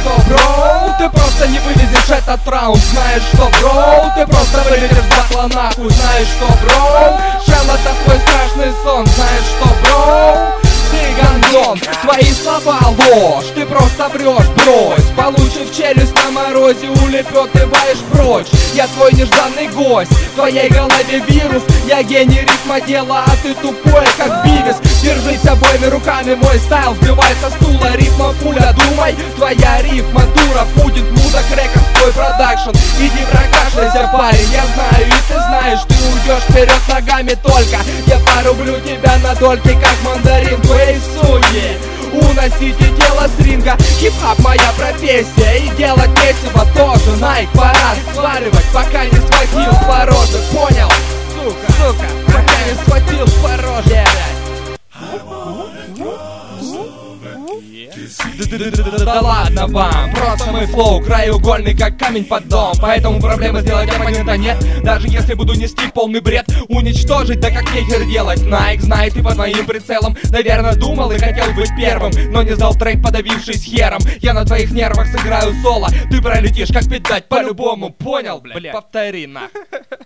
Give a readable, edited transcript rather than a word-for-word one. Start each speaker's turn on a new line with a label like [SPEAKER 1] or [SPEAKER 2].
[SPEAKER 1] что, бро, ты просто не вывезешь этот раунд. Знаешь что, бро, ты просто вылетишь с батла нахуй. Знаешь что, бро, Шелл это твой страшный сон. Знаешь что, бро, ты гандон, твои слова ложь, ты просто врешь, брось. Получив челюсть на морозе, улепетываешь прочь. Я твой нежданный гость, в твоей голове вирус. Я гений рифмодела, а ты тупой, как Бивис. Держись обоими руками, мой стайл сбивай со стула. Рифма пуля, думай, твоя рифма дура. Будет мудак рекорд, твой продакшн. Иди прокашляйся, парень, я знаю, и ты знаешь. Ты уйдешь вперед ногами только. Я порублю тебя на дольки, как мандаринку. Эй, суки, уносите тело с ринга. Хип-хап моя профессия, и делать месиво тоже. Найк, пора сваривать, пока не схватил по роже. Понял? Сука, пока не схватил по роже. Да ладно вам, просто мой флоу краеугольный, как камень под дом. Поэтому проблемы сделать оппонента нет. Даже если буду нести полный бред, уничтожить, да как нехер делать. Найк знает и по твоим прицелам. Наверное, думал и хотел быть первым, но не сдал трек, подавившись хером. Я на твоих нервах сыграю соло. Ты пролетишь, как пить дать по-любому. Понял, блядь? Повтори, нахуй.